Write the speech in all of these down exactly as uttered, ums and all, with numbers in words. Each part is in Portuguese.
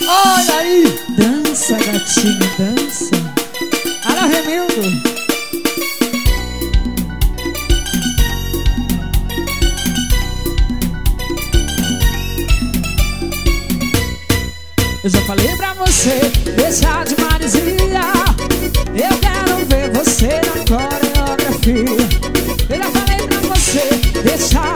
Olha aí! Dança, gatinho, dança. Alô, Remildo. Eu já falei pra você deixar de maresia. Eu quero ver você na coreografia. Eu já falei pra você deixar.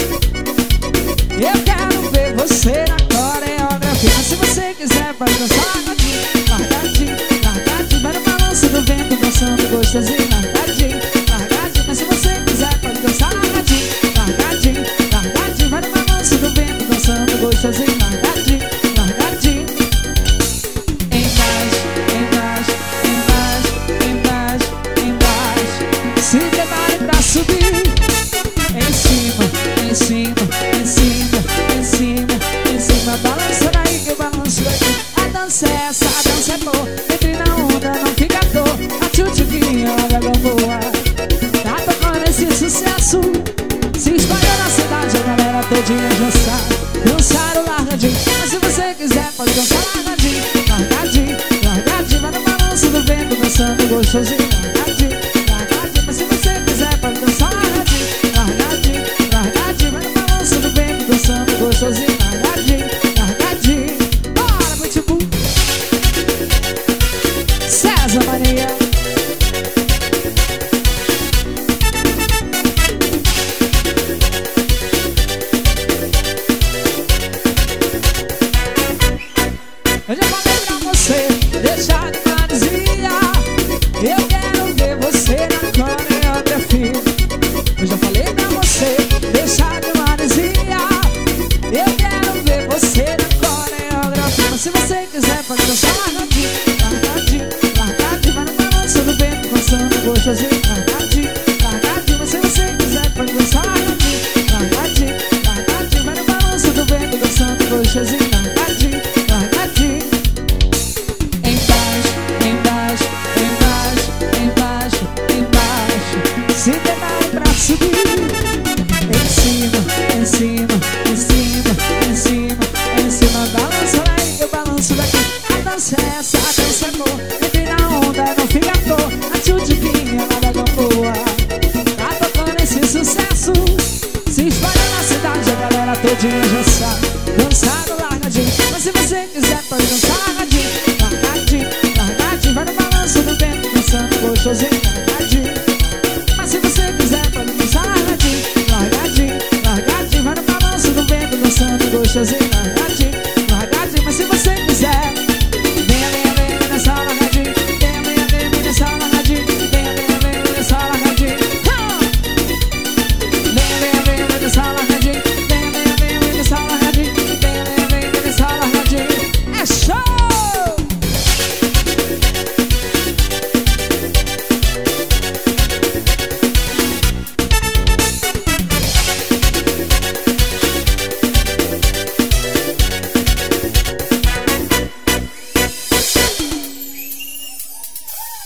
Eu quero ver você na coreografia. Mas se você quiser pode dançar largadinho, largadinho, largadinho. Vai no balanço do vento dançando gostosinho, largadinho, largadinho. Mas se você quiser pode dançar largadinho, largadinho, largadinho. Vai no balanço do vento dançando gostosinho, largadinho, largadinho. Se prepare pra subir. Em cima, em cima, em cima, em cima, em cima. Balança daí que eu balanço daqui. A dança é essa, a dança é boa. Entre na onda, não fica à toa. A tchutchuquinha, olha como voa. Tá tocando esse sucesso. Se espalhou na cidade, a galera todinha já sabe. Dançaram largadinho. Mas se você quiser, pode dançar largadinho, largadinho, largadinho. Vai no balanço do vento, dançando gostosinho, largadinho. Gostosinho, largadinho, largadinho. Bora, Pitbull. César Maria. Eu já falei pra você deixar de maresia. Eu quero ver você na coreografia. Eu já falei pra você deixar de maresia. Eu quero ver você na coreografia. Mas se você quiser pode dançar largadinho, largadinho, largadinho. Vai no balanço do vento dançando gostosinho, largadinho, largadinho. Mas se você quiser pode dançar largadinho, largadinho, largadinho. Vai no balanço do vento dançando gostosinho.